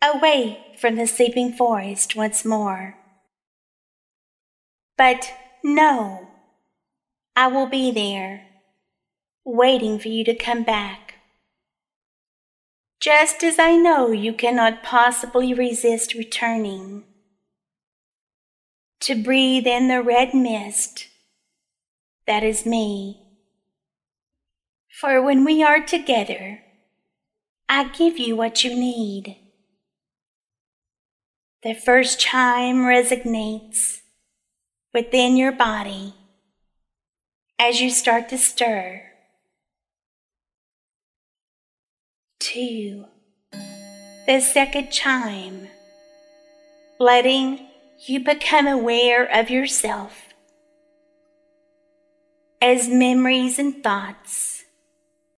away from the sleeping forest once more. But no, I will be there, waiting for you to come back. Just as I know you cannot possibly resist returning, to breathe in the red mist that is me. For when we are together, I give you what you need. The first chime resonates within your body as you start to stir. 2. The second chime, letting you become aware of yourself as memories and thoughts